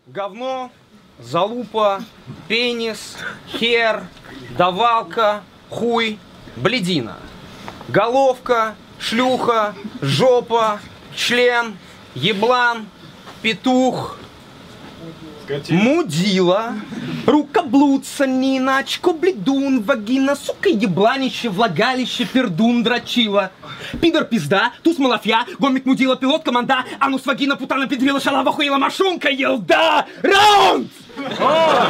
говно, залупа, пенис, хер, давалка, хуй, блядина. Головка, шлюха, жопа, член, еблан, петух, мудила, рукоблудца, нина, очко, бледун, вагина, сука, ебланище, влагалище, пердун, дрочила. Пидор, пизда, туз, малафья, гомик, мудила, пилот, команда, анус, вагина, путана, педрила, шалава, хуила, машунка, елда, раунд!